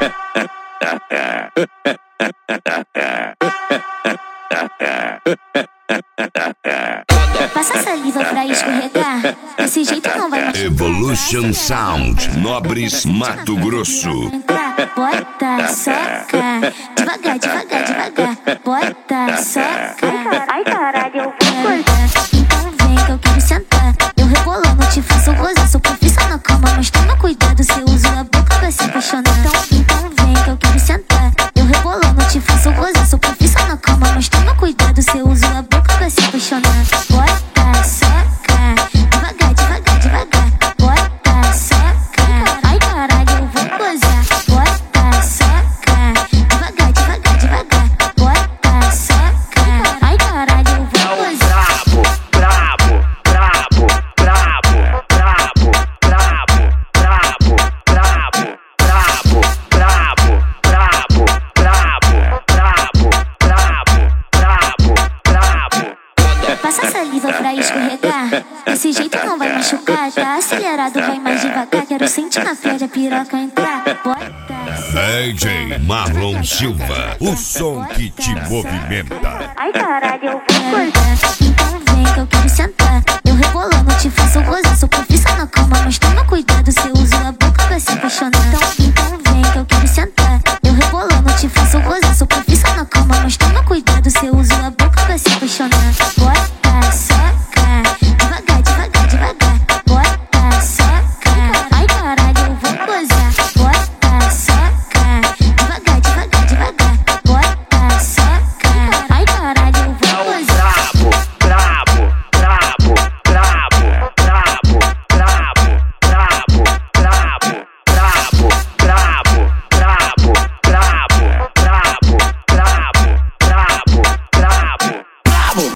Passa saliva pra escorregar, desse jeito não vai machucar. Evolution Sound, Nobres, Mato Grosso. Bota, soca, devagar, devagar, devagar. Bota, soca. Ai caralho, eu vou cortar. Então vem que eu quero sentar. Eu rebolando, te faço gozar. Sou profissa na cama, mas toma cuidado. Se eu uso a boca pra se apaixonar. Então vem que eu quero sentar. Eu rebolando, te faço gozar. Sou profissa na cama, mas toma cuidado. Se eu uso a boca pra se apaixonar. Bota, soca, devagar, devagar, devagar. Bota, soca. Ai caralho, eu vou gozar. Bota, soca, devagar, devagar, devagar. Bota, soca. Ai caralho, eu vou gozar. Brabo, brabo, brabo, brabo, brabo, brabo, brabo, brabo, brabo, brabo, brabo, brabo, brabo, brabo. Passa saliva pra escorregar, desse jeito não vai machucar. Tá acelerado, vai mais devagar. Quero sentir na pele a piroca entrar. Bota. DJ Marlon Silva, o som que te movimenta. Ai caralho, eu vou cortar. Então vem que eu quero sentar. Eu rebolando, te faço gozar. Sou profissa na cama, mas toma cuidado.